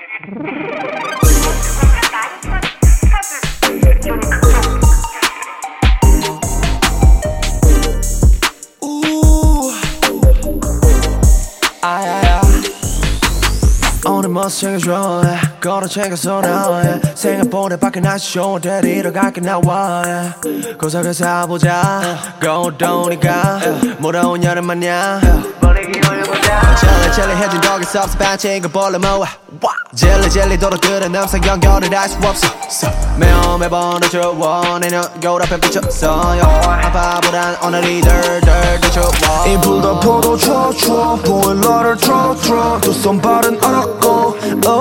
오늘 멋을 챙겨줘 걸어 챙겨서 나와 생각보다 밖에 날씨 좋은 데리러 갈게 나와 고석에서 해보자 고우니까 무더운 여름 마냥 분위기 올려보자 젤리해진 독이 섭섭 반칙을 볼래 모아 젤리 도로들은 남상 연결을 할 수 없어 매번 더 좋아 내년 겨울 앞에 비쳤어 바보란 오늘이 덜덜 좋아 이 불도 포도 추워 보일러를 틀어 두 손 발은 얼었고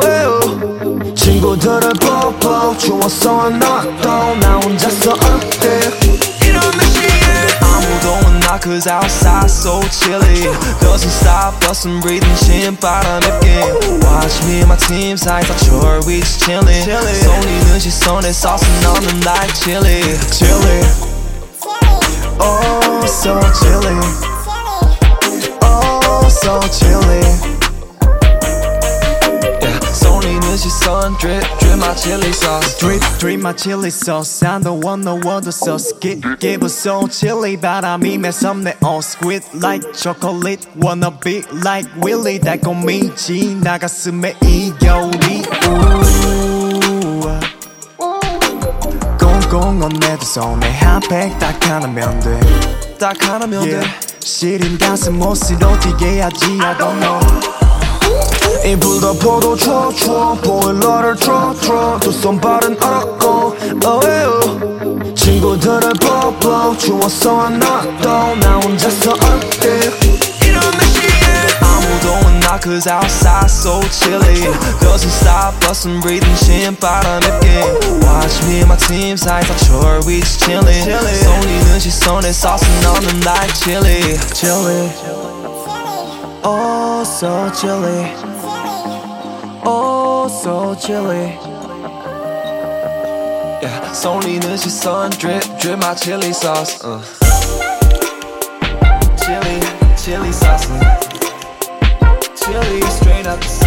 친구들을 뽀뽀 추웠어 나도 나 혼자서 어때 이런 날씨에 아무도 없나 cause outside so chilly Doesn't stop, doesn't breathe 신바람 맵게 Watch me and my team 사이다 sure we just chillin' 쏠리는 시선에 sauce 넣는 like chili Oh so chilly Oh so chilly 쏠리는 시선 drip my chili sauce Drip my chili sauce I don't want no other sauce Give us so chilly 바람이 매섭네 all squid like chocolate Wanna be like Willy 달콤이지 나 가슴에 이 겨울이 꽁꽁 내 두 손에 한 팩 딱 하나면 돼 딱 하나면 돼 시린 가슴 못으로 뛰게 해야지 I don't know 이 불도 포도 추워 보일러를 틀어 두 손 발은 얼었고 친구들을 뽀뽀 추웠어 나도 나 혼자서 어때 이런 날씨에 아무도 없나 cause outside so chilly Doesn't stop, doesn't breathe 신바람 맵게 Watch me and my team 사이다 sure we just chillin' 쏠리는 시선에 sauce 넣는 like chili Oh so chilly Oh so chilly 쏠리는 시선 drip my chili sauce chili sauce chili straight up the